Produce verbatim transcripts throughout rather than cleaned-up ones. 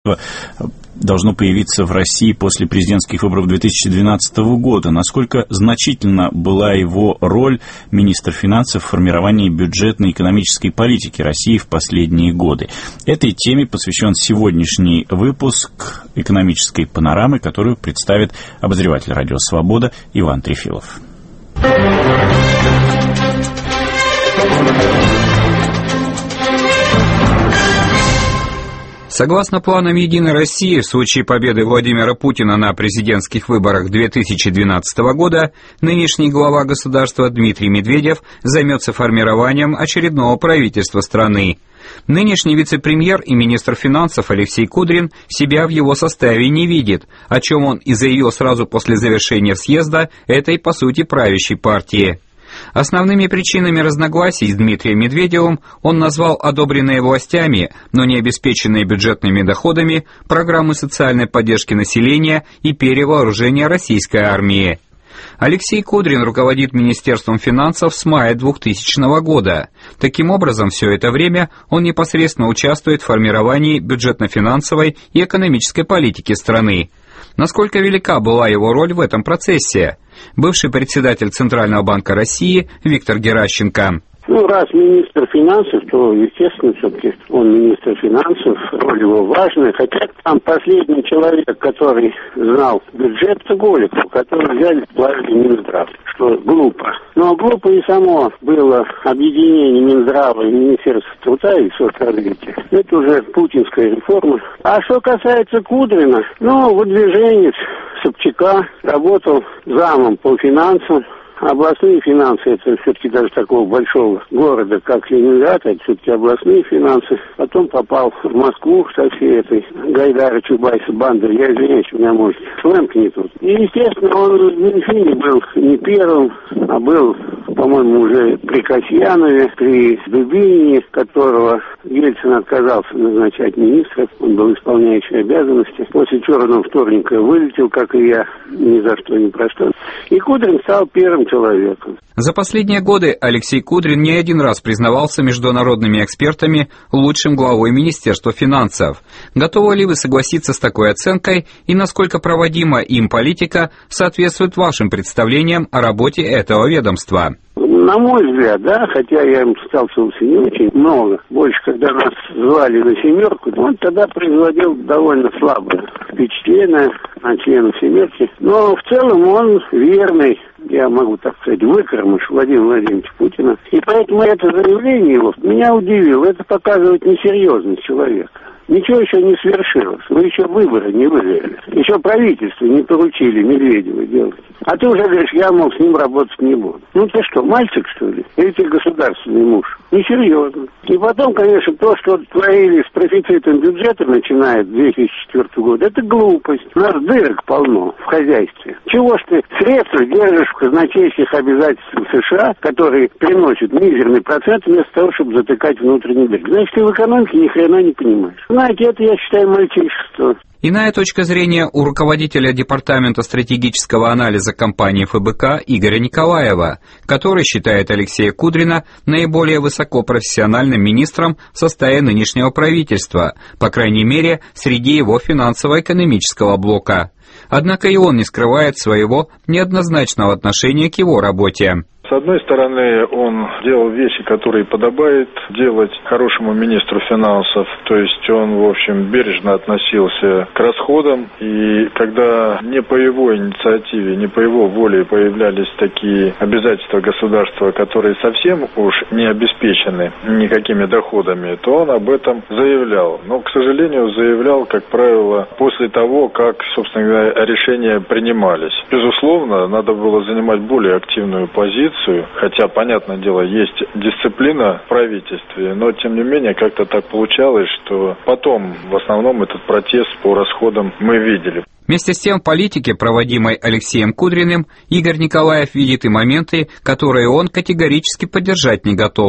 должно появиться в России после президентских выборов две тысячи двенадцатого года. Насколько значительна была его роль министра финансов в формировании бюджетной и экономической политики России в последние годы? Этой теме посвящен сегодняшний выпуск экономической панорамы, которую представит обозреватель «Радио Свобода» Иван Трефилов. Согласно планам «Единой России», в случае победы Владимира Путина на президентских выборах две тысячи двенадцатого года, нынешний глава государства Дмитрий Медведев займется формированием очередного правительства страны. Нынешний вице-премьер и министр финансов Алексей Кудрин себя в его составе не видит, о чем он и заявил сразу после завершения съезда этой, по сути, правящей партии. Основными причинами разногласий с Дмитрием Медведевым он назвал одобренные властями, но не обеспеченные бюджетными доходами, программы социальной поддержки населения и перевооружения российской армии. Алексей Кудрин руководит Министерством финансов с мая двухтысячного года. Таким образом, все это время он непосредственно участвует в формировании бюджетно-финансовой и экономической политики страны. Насколько велика была его роль в этом процессе? Бывший председатель Центрального банка России Виктор Геращенко. Ну, раз министр финансов, то, естественно, все-таки он министр финансов, роль его важная. Хотя там последний человек, который знал бюджет, это Голиков, который взяли в плаве Минздрав, что глупо. Но глупо и само было объединение Минздрава и Министерства труда и соцразвития. Это уже путинская реформа. А что касается Кудрина, ну, выдвиженец Собчака, работал замом по финансам. Областные финансы, это все-таки даже такого большого города, как Ленинград, это все-таки областные финансы. Потом попал в Москву со всей этой Гайдара, Чубайса, бандой. Я извиняюсь, у меня, может, сленг не тут. И, естественно, он в Минфине был не первым, а был, по-моему, уже при Касьянове, при Дубинине, которого Ельцин отказался назначать министром. Он был исполняющий обязанности. После черного вторника вылетел, как и я, ни за что, ни про что. И Кудрин стал первым человеком. За последние годы Алексей Кудрин не один раз признавался международными экспертами лучшим главой Министерства финансов. Готовы ли вы согласиться с такой оценкой и насколько проводима им политика соответствует вашим представлениям о работе этого ведомства? На мой взгляд, да, хотя я им сталкивался не очень много, больше, когда нас звали на семерку, он тогда производил довольно слабое впечатление на членов семерки, но в целом он верный, я могу так сказать, выкормыш Владимира Владимировича Путина, и поэтому это заявление его меня удивило, это показывает несерьезность человека. Ничего еще не свершилось. Вы еще выборы не выиграли. Еще правительство не поручили Медведеву делать. А ты уже говоришь, я, мол, с ним работать не буду. Ну ты что, мальчик, что ли? Или ты государственный муж? Несерьезно. И потом, конечно, то, что творили с профицитом бюджета, начиная с две тысячи четвёртого года, это глупость. У нас дырок полно в хозяйстве. Чего ж ты средства держишь в казначейских обязательствах США, которые приносят мизерный процент, вместо того, чтобы затыкать внутренний дырк? Значит, ты в экономике ни хрена не понимаешь. Знаете, это, я считаю, мальчишество. Иная точка зрения у руководителя Департамента стратегического анализа компании эф бэ ка Игоря Николаева, который считает Алексея Кудрина наиболее высокопрофессиональным министром в составе нынешнего правительства, по крайней мере, среди его финансово-экономического блока. Однако и он не скрывает своего неоднозначного отношения к его работе. С одной стороны, он делал вещи, которые подобает делать хорошему министру финансов, то есть он, в общем, бережно относился к расходам, и когда не по его инициативе, не по его воле появлялись такие обязательства государства, которые совсем уж не обеспечены никакими доходами, то он об этом заявлял. Но, к сожалению, заявлял, как правило, после того, как, собственно говоря, решения принимались. Безусловно, надо было занимать более активную позицию, хотя, понятное дело, есть дисциплина в правительстве, но, тем не менее, как-то так получалось, что потом, в основном, этот протест по расходам мы видели. Вместе с тем в политике, проводимой Алексеем Кудриным, Игорь Николаев видит и моменты, которые он категорически поддержать не готов.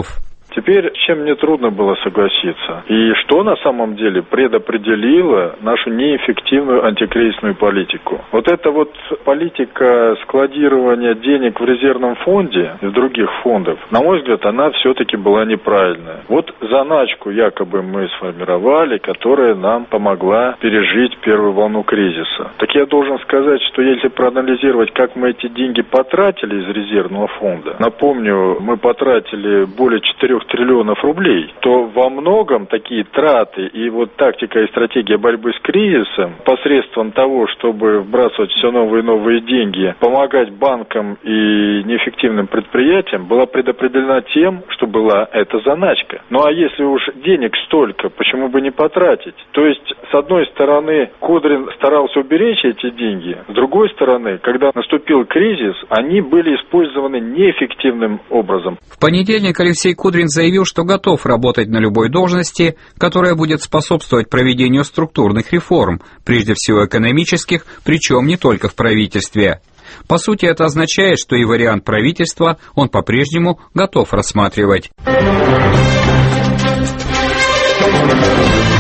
Теперь, с чем мне трудно было согласиться, и что на самом деле предопределило нашу неэффективную антикризисную политику. Вот эта вот политика складирования денег в резервном фонде и в других фондах, на мой взгляд, она все-таки была неправильная. Вот заначку якобы мы сформировали, которая нам помогла пережить первую волну кризиса. Так я должен сказать, что если проанализировать, как мы эти деньги потратили из резервного фонда, напомню, мы потратили более четырёх триллионов рублей, то во многом такие траты и вот тактика и стратегия борьбы с кризисом посредством того, чтобы вбрасывать все новые и новые деньги, помогать банкам и неэффективным предприятиям, была предопределена тем, что была эта заначка. Ну а если уж денег столько, почему бы не потратить? То есть, с одной стороны, Кудрин старался уберечь эти деньги, с другой стороны, когда наступил кризис, они были использованы неэффективным образом. В понедельник Алексей Кудрин заявил, что готов работать на любой должности, которая будет способствовать проведению структурных реформ, прежде всего экономических, причем не только в правительстве. По сути, это означает, что и вариант правительства он по-прежнему готов рассматривать.